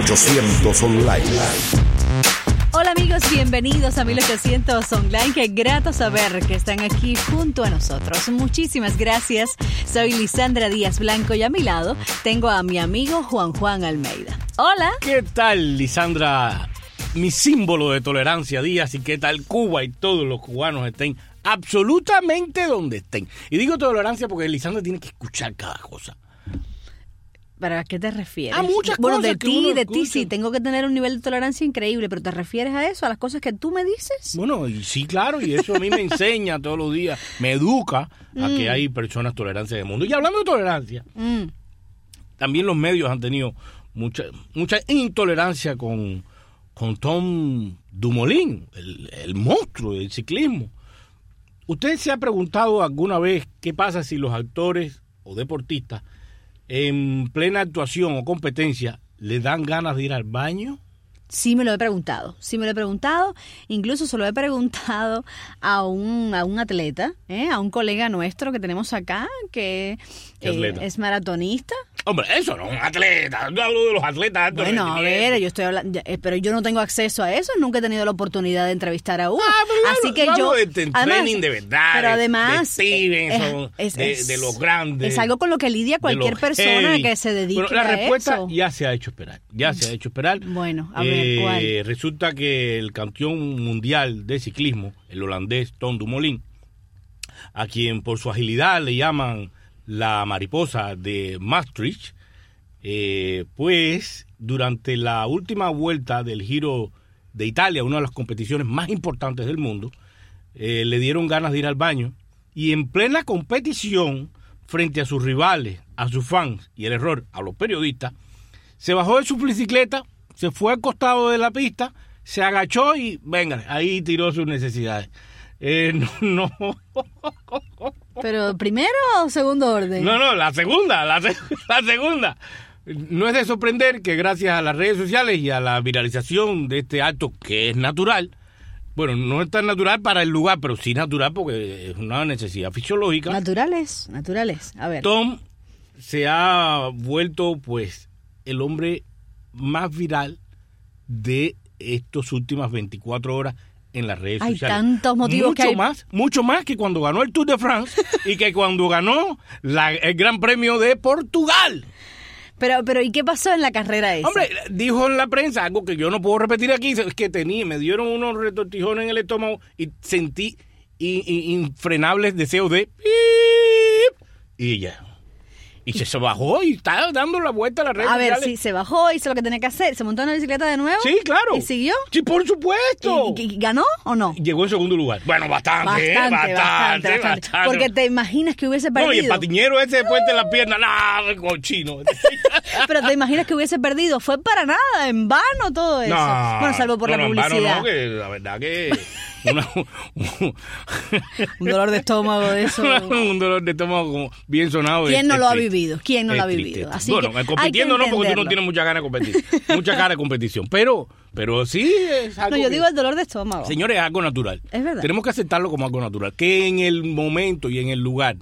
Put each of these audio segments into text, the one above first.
1800 Online. Hola amigos, bienvenidos a 1800 Online. Qué grato saber que están aquí junto a nosotros. Muchísimas gracias. Soy Lisandra Díaz Blanco y a mi lado tengo a mi amigo Juan Almeida. Hola. ¿Qué tal, Lisandra? Mi símbolo de tolerancia, Díaz, y qué tal Cuba y todos los cubanos estén absolutamente donde estén. Y digo tolerancia porque Lisandra tiene que escuchar cada cosa. ¿Para qué te refieres? A muchas bueno, cosas. de ti sí, tengo que tener un nivel de tolerancia increíble, pero ¿te refieres a eso, a las cosas que tú me dices? Bueno, y sí, claro, y eso a mí me enseña todos los días, me educa a que hay personas tolerantes en el mundo. Y hablando de tolerancia, también los medios han tenido mucha intolerancia con Tom Dumoulin, el monstruo del ciclismo. ¿Usted se ha preguntado alguna vez qué pasa si los actores o deportistas en plena actuación o competencia le dan ganas de ir al baño? Sí me lo he preguntado, incluso se lo he preguntado a un atleta, a un colega nuestro que tenemos acá, que es maratonista. Hombre, eso no es un atleta, yo hablo de los atletas. Bueno, a ver, yo estoy hablando, pero yo no tengo acceso a eso, nunca he tenido la oportunidad de entrevistar a uno. Así que yo de training de verdad, pero además, de Stevenson, de los grandes. Es algo con lo que lidia cualquier persona que se dedique a eso. La respuesta ya se ha hecho esperar, Bueno, a ver, ¿cuál? Resulta que el campeón mundial de ciclismo, el holandés Tom Dumoulin, a quien por su agilidad le llaman la mariposa de Maastricht, pues durante la última vuelta del Giro de Italia, una de las competiciones más importantes del mundo, le dieron ganas de ir al baño y en plena competición, frente a sus rivales, a sus fans y el error a los periodistas, se bajó de su bicicleta, se fue al costado de la pista, se agachó y venga, ahí tiró sus necesidades. No. ¿Pero primero o segundo orden? No, la segunda. No es de sorprender que gracias a las redes sociales y a la viralización de este acto que es natural, bueno, no es tan natural para el lugar, pero sí natural porque es una necesidad fisiológica. Naturales. A ver. Tom se ha vuelto, pues, el hombre más viral de estas últimas 24 horas en las redes sociales. Hay tantos motivos mucho más que cuando ganó el Tour de France y que cuando ganó el Gran Premio de Portugal. Pero ¿y qué pasó en la carrera esa? Hombre, dijo en la prensa algo que yo no puedo repetir aquí, es que me dieron unos retortijones en el estómago y sentí infrenables deseos de y ya. Y se bajó y está dando la vuelta a la red. A ver, sí, se bajó, hizo lo que tenía que hacer. ¿Se montó en la bicicleta de nuevo? Sí, claro. ¿Y siguió? Sí, por supuesto. ¿Y ganó o no? Llegó en segundo lugar. Bueno, bastante. Porque te imaginas que hubiese perdido. No, y el patiñero ese después de la pierna, cochino. Pero te imaginas que hubiese perdido. Fue para nada, en vano todo eso. No, bueno, salvo por la publicidad. En vano no, que la verdad que... un dolor de estómago de eso. Un dolor de estómago como bien sonado. ¿Quién no lo ha vivido? Así bueno, que compitiendo no, porque tú no tienes mucha gana de competir. Mucha cara de competición. Pero sí es algo. No, yo digo el dolor de estómago. Señores, es algo natural. Es verdad. Tenemos que aceptarlo como algo natural. Que en el momento y en el lugar,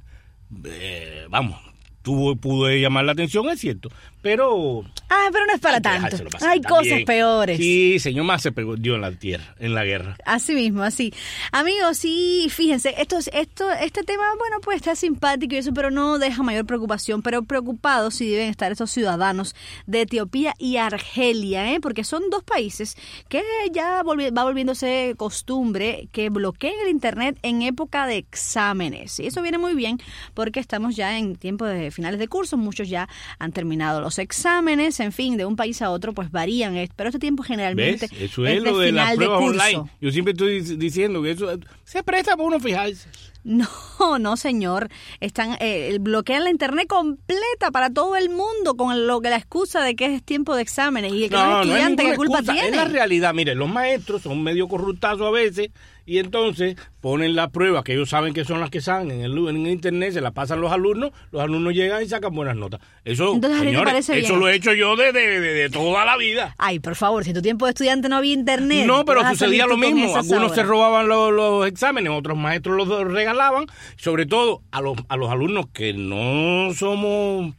pudo llamar la atención, es cierto. Pero no es para tanto. Hay cosas peores. Sí, señor, más se perdió en la guerra. Así mismo, así. Amigos, sí, fíjense, este tema, bueno, pues está simpático y eso, pero no deja mayor preocupación. Pero preocupados sí deben estar estos ciudadanos de Etiopía y Argelia, porque son dos países que ya va volviéndose costumbre que bloqueen el internet en época de exámenes. Y eso viene muy bien porque estamos ya en tiempo de finales de curso, muchos ya han terminado los exámenes, en fin, de un país a otro pues varían, pero este tiempo generalmente eso es lo de las pruebas online. Yo siempre estoy diciendo que eso se presta para uno fijarse. No, señor. Bloquean la internet completa para todo el mundo con la excusa de que es tiempo de exámenes y que los estudiantes, ¿qué culpa tienen? Es la realidad. Mire, los maestros son medio corruptazos a veces y entonces ponen las pruebas que ellos saben que son las que salen en el internet, se las pasan los alumnos llegan y sacan buenas notas. Eso, entonces, señores, eso lo he hecho yo de toda la vida. Ay, por favor, si tu tiempo de estudiante no había internet. No, pero sucedía lo mismo. Algunos se robaban los exámenes, otros maestros los regalaban, sobre todo a los alumnos que no somos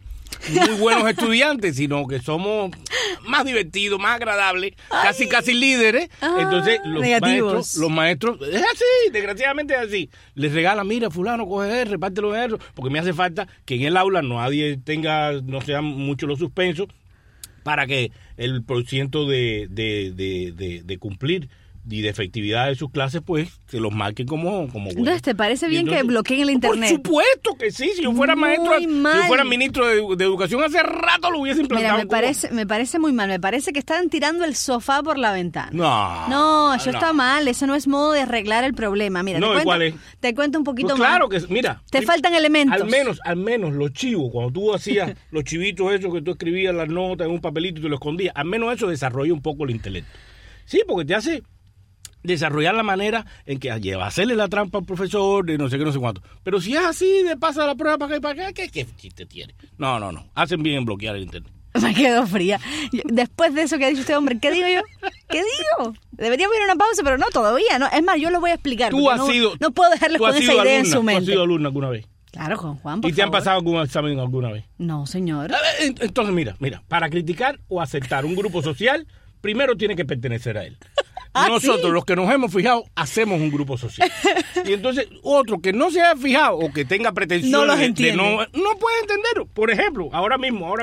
muy buenos estudiantes, sino que somos más divertidos, más agradables, casi líderes. Entonces los maestros, es así, desgraciadamente es así. Les regalan, mira, fulano, coge repártelo eso, porque me hace falta que en el aula nadie no sean mucho los suspensos, para que el porciento de cumplir y de efectividad de sus clases, pues, se los marquen como bueno. Entonces, ¿te parece bien que bloqueen el internet? Por supuesto que sí. Si yo fuera maestro, si yo fuera ministro de Educación, hace rato lo hubiese implantado. Mira, me parece muy mal. Me parece que están tirando el sofá por la ventana. No, eso está mal. Eso no es modo de arreglar el problema. Mira, ¿cuál es? Te cuento un poquito pues más. Claro que, mira. Te faltan elementos. Al menos los chivos, cuando tú hacías los chivitos esos que tú escribías las notas en un papelito y te lo escondías, al menos eso desarrolla un poco el intelecto. Sí, porque te hace desarrollar la manera en que hacerle la trampa al profesor, de no sé qué, no sé cuánto. Pero si es así, de pasa la prueba para acá y para acá, ¿qué chiste tiene? No. Hacen bien en bloquear el internet. Me quedo fría. Después de eso que ha dicho este hombre, ¿qué digo yo? ¿Qué digo? Deberíamos ir a una pausa, pero no, todavía. No. Es más, yo lo voy a explicar. No puedo dejarles con esa idea en su mente. ¿Tú has sido alumna alguna vez? Claro, Juan, por ¿Y te han pasado algún examen alguna vez? No, señor. Entonces, mira, para criticar o aceptar un grupo social, primero tiene que pertenecer a él. Nosotros, los que nos hemos fijado, hacemos un grupo social. Y entonces, otro que no se haya fijado o que tenga pretensiones no puede entenderlo. Por ejemplo, ahora mismo,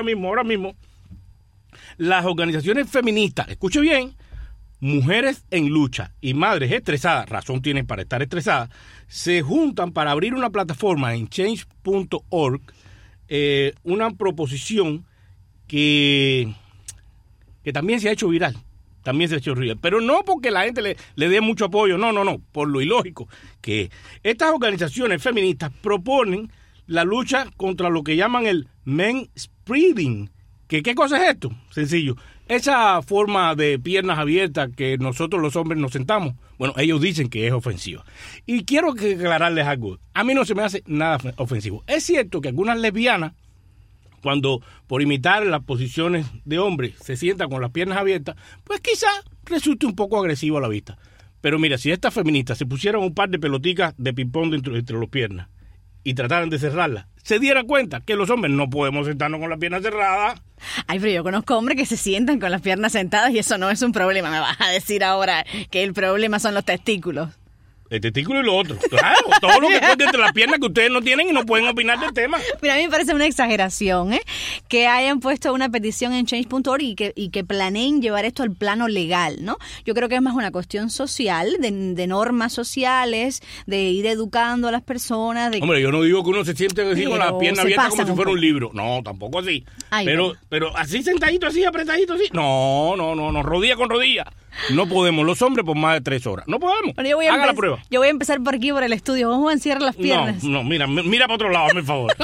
las organizaciones feministas, escuche bien, Mujeres en Lucha y Madres Estresadas, razón tienen para estar estresadas, se juntan para abrir una plataforma en change.org, una proposición que también se ha hecho viral. Pero no porque la gente le dé mucho apoyo, no, por lo ilógico, que estas organizaciones feministas proponen la lucha contra lo que llaman el manspreading. ¿Qué cosa es esto? Sencillo, esa forma de piernas abiertas que nosotros los hombres nos sentamos, bueno, ellos dicen que es ofensiva. Y quiero aclararles algo, a mí no se me hace nada ofensivo. Es cierto que algunas lesbianas, cuando por imitar las posiciones de hombres se sientan con las piernas abiertas, pues quizás resulte un poco agresivo a la vista. Pero mira, si estas feministas se pusieran un par de peloticas de ping-pong entre las piernas y trataran de cerrarlas, se dieran cuenta que los hombres no podemos sentarnos con las piernas cerradas. Ay, pero yo conozco hombres que se sientan con las piernas sentadas y eso no es un problema. Me vas a decir ahora que el problema son los testículos. El testículo y lo otro. Claro, todo lo que esconde entre las piernas que ustedes no tienen y no pueden opinar del tema. Mira, a mí me parece una exageración, que hayan puesto una petición en change.org y que planeen llevar esto al plano legal, ¿no? Yo creo que es más una cuestión social, de normas sociales, de ir educando a las personas. Hombre, yo no digo que uno se siente así con las piernas abiertas como si fuera un libro. No, tampoco así. Ay, pero así sentadito, así, apretadito, así. No, rodilla con rodilla. No podemos, los hombres por más de 3 horas. No podemos. Bueno, haga la prueba. Yo voy a empezar por aquí, por el estudio. Vamos a encierrar las piernas. No, mira para otro lado, hazme el favor.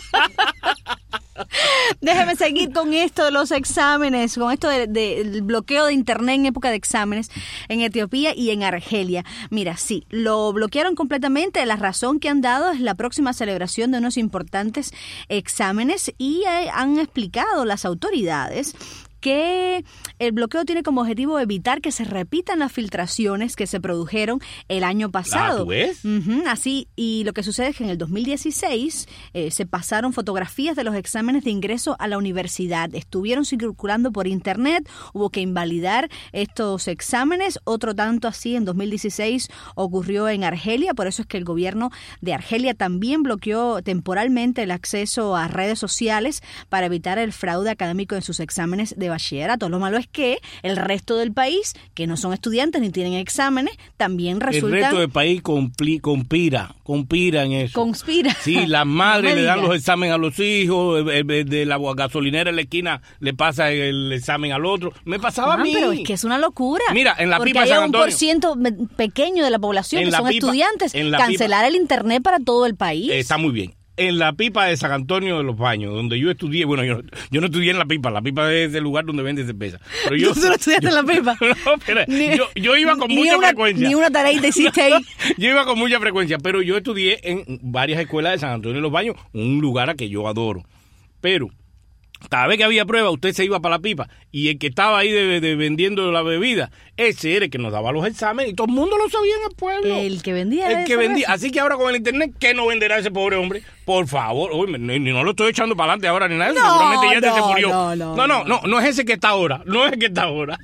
Déjeme seguir con esto de los exámenes, con esto del bloqueo de internet en época de exámenes en Etiopía y en Argelia. Mira, sí, lo bloquearon completamente. La razón que han dado es la próxima celebración de unos importantes exámenes y han explicado las autoridades que el bloqueo tiene como objetivo evitar que se repitan las filtraciones que se produjeron el año pasado. ¿Tú ves? Así, y lo que sucede es que en el 2016 se pasaron fotografías de los exámenes de ingreso a la universidad. Estuvieron circulando por internet, hubo que invalidar estos exámenes. Otro tanto así en 2016 ocurrió en Argelia, por eso es que el gobierno de Argelia también bloqueó temporalmente el acceso a redes sociales para evitar el fraude académico en sus exámenes de bachillerato. Lo malo es que el resto del país, que no son estudiantes ni tienen exámenes, también resultan... El resto del país conspira en eso. Conspira. Sí, las madres le dan los exámenes a los hijos, de la gasolinera en la esquina le pasa el examen al otro. Me pasaba a mí. Pero es que es una locura. Mira, en la porque pipa de San Antonio... un % pequeño de la población que son estudiantes. Cancelar el internet para todo el país. Está muy bien. En la pipa de San Antonio de los Baños, donde yo estudié, bueno, yo no estudié en la pipa es el lugar donde vende cerveza. Pero yo no estudiaste en la pipa. No, espera, yo iba con mucha frecuencia. Ni una tarea te hiciste ahí. Yo iba con mucha frecuencia, pero yo estudié en varias escuelas de San Antonio de los Baños, un lugar a que yo adoro. Pero Cada vez que había prueba, usted se iba para la pipa. Y el que estaba ahí de vendiendo la bebida, ese era el que nos daba los exámenes. Y todo el mundo lo sabía en el pueblo. El que vendía. El que vendía. Así que ahora con el internet, ¿qué no venderá ese pobre hombre? Por favor. Uy, no lo estoy echando para adelante ahora ni nada. Seguramente ya se murió. No es ese que está ahora. No es el que está ahora.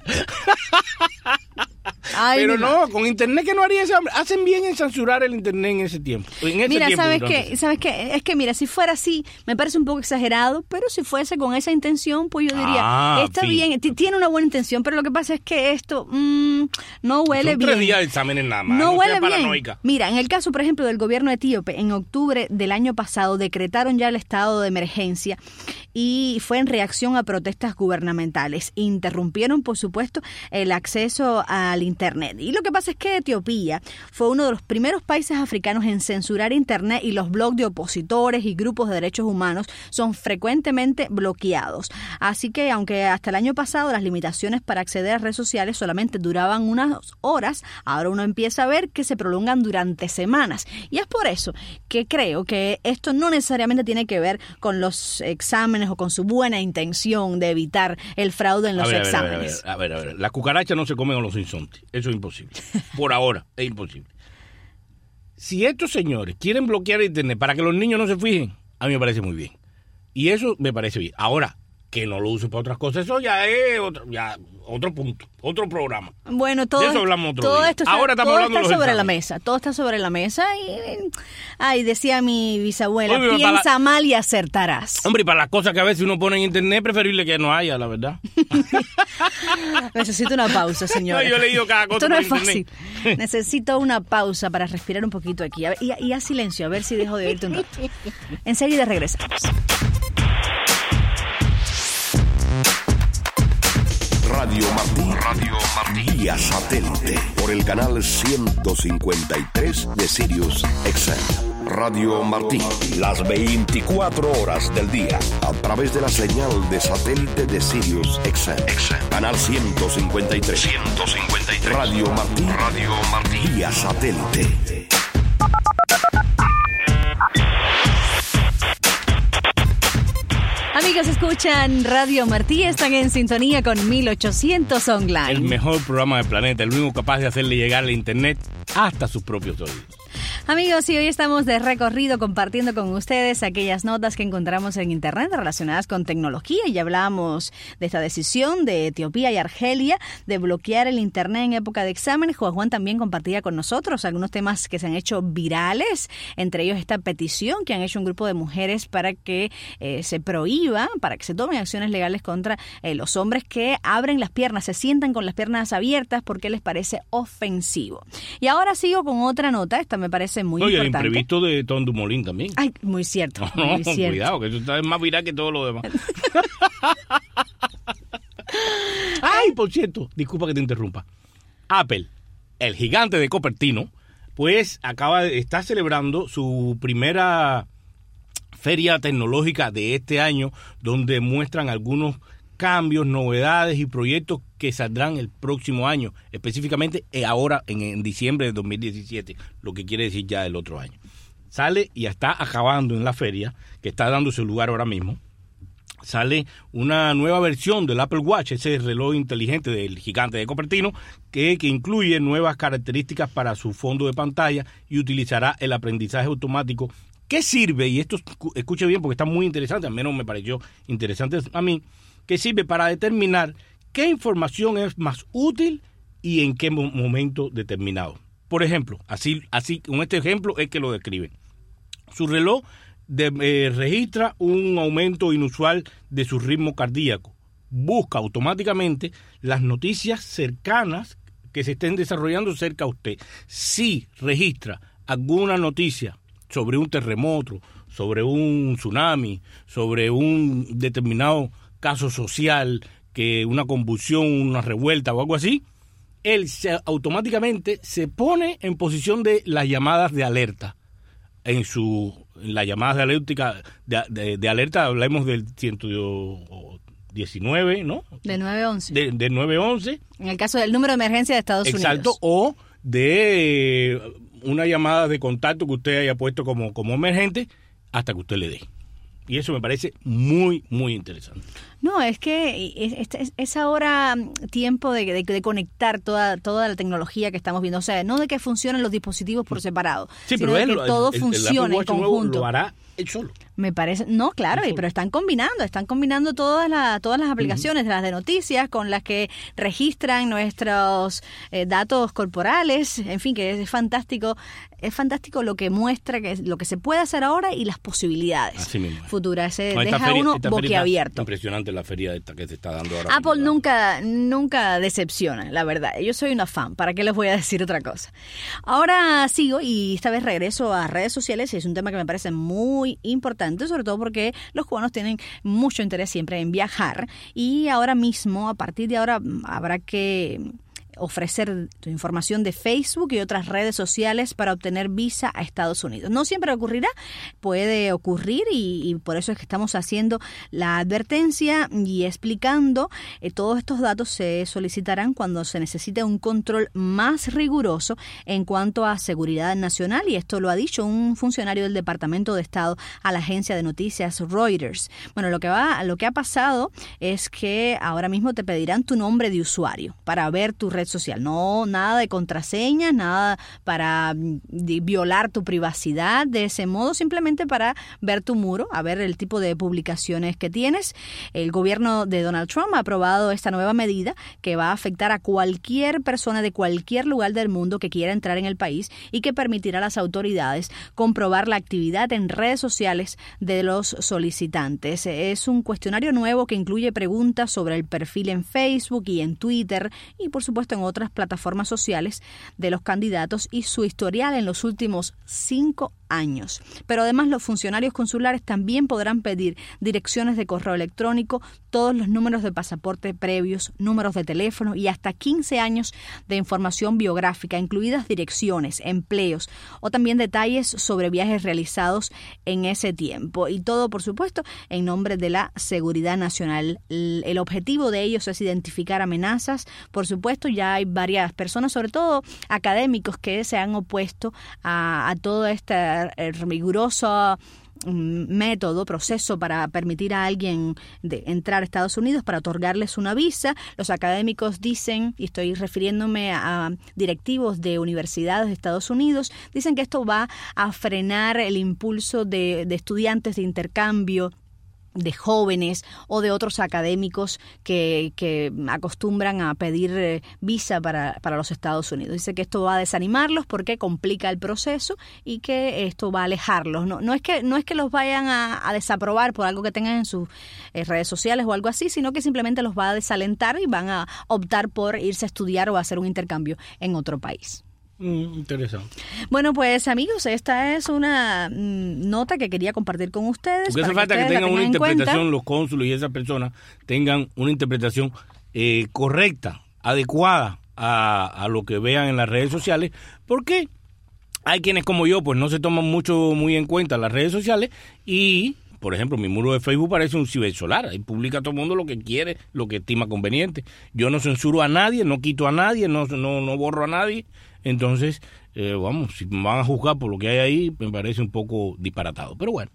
Ay, pero no, con internet que no haría ese hombre. Hacen bien en censurar el internet en ese tiempo. Mira, ¿sabes qué? Es que mira, si fuera así, me parece un poco exagerado, pero si fuese con esa intención, pues yo diría, está bien, tiene una buena intención, pero lo que pasa es que esto no huele bien. 3 días de exámenes nada más. No huele bien. Paranoica. Mira, en el caso, por ejemplo, del gobierno etíope, en octubre del año pasado decretaron ya el estado de emergencia y fue en reacción a protestas gubernamentales. Interrumpieron, por supuesto, el acceso al Internet. Y lo que pasa es que Etiopía fue uno de los primeros países africanos en censurar Internet y los blogs de opositores y grupos de derechos humanos son frecuentemente bloqueados. Así que, aunque hasta el año pasado las limitaciones para acceder a redes sociales solamente duraban unas horas, ahora uno empieza a ver que se prolongan durante semanas. Y es por eso que creo que esto no necesariamente tiene que ver con los exámenes o con su buena intención de evitar el fraude en los exámenes. A ver. Las cucarachas no se comen a los insontes. Eso es imposible. Por ahora, es imposible. Si estos señores quieren bloquear Internet para que los niños no se fijen, a mí me parece muy bien. Y eso me parece bien. Ahora, que no lo usen para otras cosas, eso ya es otro punto, otro programa. Bueno, todo, de eso hablamos otro todo día. esto está, ahora estamos hablando de los sobre exámenes. la mesa. Todo está sobre la mesa y decía mi bisabuela, piensa mal y acertarás. Hombre, y para las cosas que a veces uno pone en internet, preferible que no haya, la verdad. Necesito una pausa, señora. No, yo he leído cada cosa. Esto no es por fácil. internet. Necesito una pausa para respirar un poquito aquí. A ver, y haz silencio, a ver si dejo de oírte un rato. Enseguida regresamos. Radio Martí, vía satélite, por el canal 153 de Sirius XM. Radio Martí, las 24 horas del día, a través de la señal de satélite de Sirius XM. Canal 153. Radio Martí, vía satélite. Amigos, escuchan Radio Martí, están en sintonía con 1800 Online. El mejor programa del planeta, el único capaz de hacerle llegar la internet hasta sus propios oídos. Amigos, y hoy estamos de recorrido compartiendo con ustedes aquellas notas que encontramos en internet relacionadas con tecnología. Y hablamos de esta decisión de Etiopía y Argelia de bloquear el internet en época de exámenes. Juan también compartía con nosotros algunos temas que se han hecho virales, entre ellos esta petición que han hecho un grupo de mujeres para que se prohíba, para que se tomen acciones legales contra los hombres que abren las piernas, se sientan con las piernas abiertas porque les parece ofensivo. Y ahora sigo con otra nota, esta me parece muy importante. Y el imprevisto de Tom Dumoulin también. Ay, muy cierto. Muy cierto. Cuidado, que eso está más viral que todo lo demás. Ay, por cierto, disculpa que te interrumpa. Apple, el gigante de Cupertino, pues está celebrando su primera feria tecnológica de este año, donde muestran algunos cambios, novedades y proyectos que saldrán el próximo año, específicamente ahora en diciembre de 2017, lo que quiere decir ya el otro año. Sale y está acabando en la feria, que está dándose lugar ahora mismo, sale una nueva versión del Apple Watch, ese reloj inteligente del gigante de Cupertino, que incluye nuevas características para su fondo de pantalla y utilizará el aprendizaje automático, que sirve, y esto escuche bien porque está muy interesante, al menos me pareció interesante a mí, que sirve para determinar qué información es más útil y en qué momento determinado. Por ejemplo, así con este ejemplo es que lo describen. Su reloj registra un aumento inusual de su ritmo cardíaco. Busca automáticamente las noticias cercanas que se estén desarrollando cerca a usted. Si registra alguna noticia sobre un terremoto, sobre un tsunami, sobre un determinado caso social, que una convulsión, una revuelta o algo así, él automáticamente se pone en posición de las llamadas de alerta. En las llamadas de alerta, de alerta hablemos del 119, ¿no? De 911. De 911. En el caso del número de emergencia de Estados Unidos. Exacto, o de una llamada de contacto que usted haya puesto como emergente hasta que usted le dé. Y eso me parece muy, muy interesante. No, es que es ahora tiempo de conectar toda la tecnología que estamos viendo. O sea, no de que funcionen los dispositivos por separado, sí, sino pero de que todo funcione en conjunto. Lo hará él solo. Me parece, no, claro, pero están combinando todas las aplicaciones, las de noticias con las que registran nuestros datos corporales, en fin, que es fantástico lo que muestra, que es lo que se puede hacer ahora y las posibilidades futuras. Deja uno boquiabierto. Impresionante la feria esta que se está dando ahora. Apple nunca decepciona, la verdad. Yo soy una fan, ¿para qué les voy a decir otra cosa? Ahora sigo y esta vez regreso a redes sociales y es un tema que me parece muy importante, sobre todo porque los cubanos tienen mucho interés siempre en viajar y ahora mismo, a partir de ahora, habrá que ofrecer tu información de Facebook y otras redes sociales para obtener visa a Estados Unidos. No siempre ocurrirá, puede ocurrir y por eso es que estamos haciendo la advertencia y explicando todos estos datos se solicitarán cuando se necesite un control más riguroso en cuanto a seguridad nacional y esto lo ha dicho un funcionario del Departamento de Estado a la agencia de noticias Reuters. Bueno, lo que ha pasado es que ahora mismo te pedirán tu nombre de usuario para ver tu red social. No, nada de contraseñas, nada para violar tu privacidad de ese modo, simplemente para ver tu muro, a ver el tipo de publicaciones que tienes. El gobierno de Donald Trump ha aprobado esta nueva medida que va a afectar a cualquier persona de cualquier lugar del mundo que quiera entrar en el país y que permitirá a las autoridades comprobar la actividad en redes sociales de los solicitantes. Es un cuestionario nuevo que incluye preguntas sobre el perfil en Facebook y en Twitter y por supuesto en otras plataformas sociales de los candidatos y su historial en los últimos 5 años. Pero además los funcionarios consulares también podrán pedir direcciones de correo electrónico, todos los números de pasaporte previos, números de teléfono y hasta 15 años de información biográfica, incluidas direcciones, empleos o también detalles sobre viajes realizados en ese tiempo. Y todo, por supuesto, en nombre de la seguridad nacional. El objetivo de ellos es identificar amenazas. Por supuesto, ya hay varias personas, sobre todo académicos, que se han opuesto a todo este riguroso proceso para permitir a alguien entrar a Estados Unidos, para otorgarles una visa. Los académicos dicen, y estoy refiriéndome a directivos de universidades de Estados Unidos, dicen que esto va a frenar el impulso de estudiantes de intercambio, de jóvenes o de otros académicos que acostumbran a pedir visa para los Estados Unidos. Dice que esto va a desanimarlos porque complica el proceso y que esto va a alejarlos. No es que los vayan a desaprobar por algo que tengan en sus redes sociales o algo así, sino que simplemente los va a desalentar y van a optar por irse a estudiar o a hacer un intercambio en otro país. Interesante. Bueno, pues amigos, esta es una nota que quería compartir con ustedes. Porque hace falta que tengan una interpretación, los cónsulos y esas personas tengan una interpretación correcta, adecuada a lo que vean en las redes sociales, porque hay quienes como yo pues no se toman muy en cuenta las redes sociales y... Por ejemplo, mi muro de Facebook parece un cibersolar. Ahí publica todo el mundo lo que quiere, lo que estima conveniente. Yo no censuro a nadie, no quito a nadie, no borro a nadie. Entonces, si me van a juzgar por lo que hay ahí, me parece un poco disparatado. Pero bueno.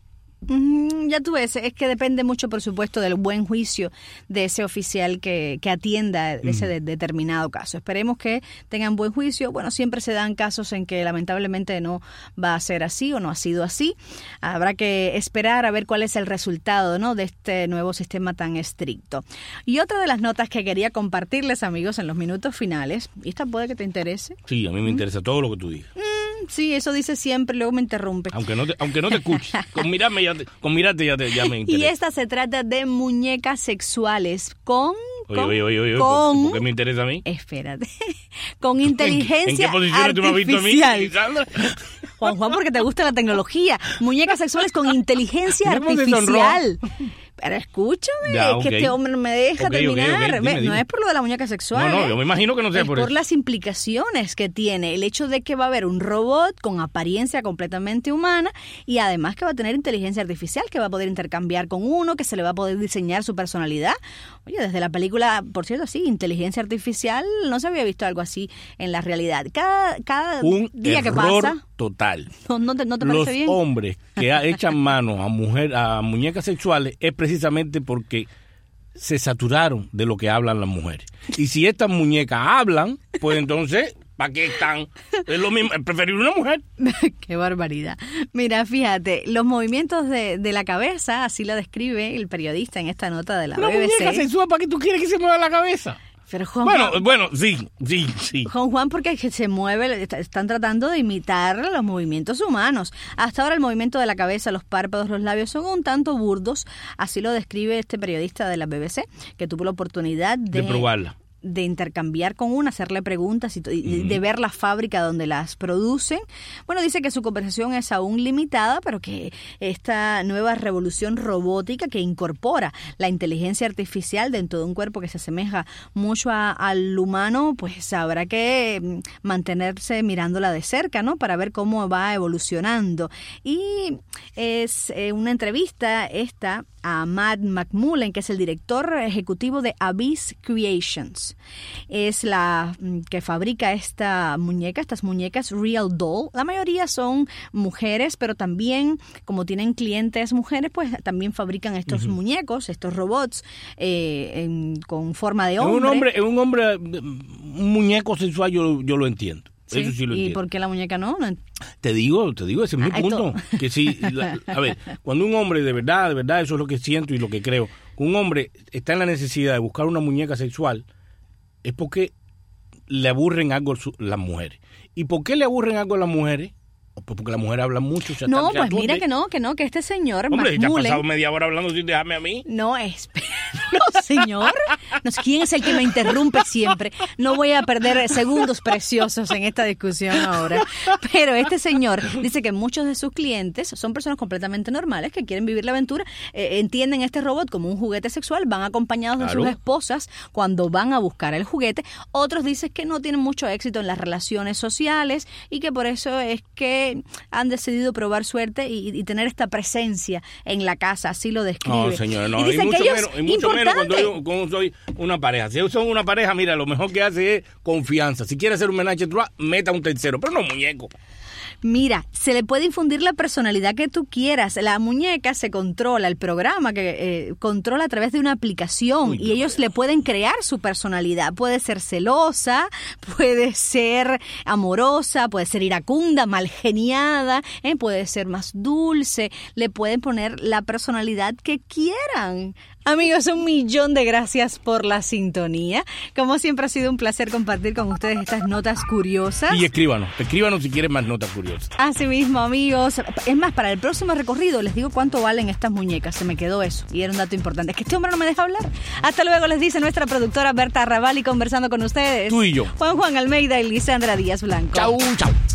Ya tú ves, es que depende mucho, por supuesto, del buen juicio de ese oficial que atienda ese determinado caso. Esperemos que tengan buen juicio. Bueno, siempre se dan casos en que lamentablemente no va a ser así o no ha sido así. Habrá que esperar a ver cuál es el resultado, ¿no?, de este nuevo sistema tan estricto. Y otra de las notas que quería compartirles, amigos, en los minutos finales, y esta puede que te interese. Sí, a mí me interesa todo lo que tú digas. Sí, eso dice siempre, luego me interrumpe. Aunque no te escuches, con mirarte ya me interesa. Y esta se trata de muñecas sexuales Oye, ¿por qué me interesa a mí? Espérate. Con inteligencia ¿En qué posición tú me has visto a mí, Lisandra? Juan, porque te gusta la tecnología. Muñecas sexuales con inteligencia artificial. Pero escúchame, Ya, que este hombre no me deja terminar. Dime. No es por lo de la muñeca sexual. No, yo me imagino que no sea es por por eso. las implicaciones que tiene. El hecho de que va a haber un robot con apariencia completamente humana y además que va a tener inteligencia artificial, que va a poder intercambiar con uno, que se le va a poder diseñar su personalidad. Oye, desde la película, por cierto, sí, inteligencia artificial, no se había visto algo así en la realidad. Cada día que pasa... total. ¿No te Los parece bien? hombres que echan mano a muñecas sexuales es precisamente porque se saturaron de lo que hablan las mujeres. Y si estas muñecas hablan, pues entonces, ¿para qué están? Es lo mismo, preferir una mujer. Qué barbaridad. Mira, fíjate, los movimientos de la cabeza, así lo describe el periodista en esta nota de la Una BBC. muñeca sexual, ¿para qué tú quieres que se mueva la cabeza? Pero Juan, Bueno, sí. Juan, porque se mueve, están tratando de imitar los movimientos humanos. Hasta ahora el movimiento de la cabeza, los párpados, los labios son un tanto burdos, así lo describe este periodista de la BBC, que tuvo la oportunidad de probarla, de intercambiar con una, hacerle preguntas y de ver la fábrica donde las producen. Bueno, dice que su conversación es aún limitada, pero que esta nueva revolución robótica que incorpora la inteligencia artificial dentro de un cuerpo que se asemeja mucho al humano, pues habrá que mantenerse mirándola de cerca, ¿no? Para ver cómo va evolucionando. Y es una entrevista esta a Matt McMullen, que es el director ejecutivo de Abyss Creations. Es la que fabrica estas muñecas Real Doll. La mayoría son mujeres, pero también, como tienen clientes mujeres, pues también fabrican estos muñecos, estos robots con forma de hombre. Un muñeco sexual yo lo entiendo. Sí. Eso sí lo entiendo. ¿Y por qué la muñeca no? Te digo, ese es mi punto. Que sí, a ver, cuando un hombre de verdad, eso es lo que siento y lo que creo, un hombre está en la necesidad de buscar una muñeca sexual, es porque le aburren algo las mujeres. ¿Y por qué le aburren algo a las mujeres? Porque las mujeres hablan mucho. No, pues mira que este señor Hombre, McMullen... ya ha pasado media hora hablando sin dejarme a mí. No, no, señor. No sé quién es el que me interrumpe siempre. No voy a perder segundos preciosos en esta discusión ahora. Pero este señor dice que muchos de sus clientes son personas completamente normales que quieren vivir la aventura, entienden este robot como un juguete sexual, van acompañados de sus esposas cuando van a buscar el juguete. Otros dicen que no tienen mucho éxito en las relaciones sociales y que por eso es que han decidido probar suerte y tener esta presencia en la casa, así lo describe. No, señor, no, y dice y mucho menos cuando soy una pareja. Si son una pareja, mira, lo mejor que hace es confianza. Si quiere hacer un menage trois, meta un tercero, pero no muñeco. Mira, se le puede infundir la personalidad que tú quieras. La muñeca se controla, el programa que controla a través de una aplicación y ellos le pueden crear su personalidad. Puede ser celosa, puede ser amorosa, puede ser iracunda, malgeniada, puede ser más dulce. Le pueden poner la personalidad que quieran. Amigos, 1.000.000 de gracias por la sintonía. Como siempre ha sido un placer compartir con ustedes estas notas curiosas. Y escríbanos si quieren más notas curiosas. Así mismo, amigos. Es más, para el próximo recorrido les digo cuánto valen estas muñecas. Se me quedó eso y era un dato importante. Es que este hombre no me deja hablar. Hasta luego, les dice nuestra productora Berta Ravalli conversando con ustedes. Tú y yo. Juan Almeida y Lisandra Díaz Blanco. Chau.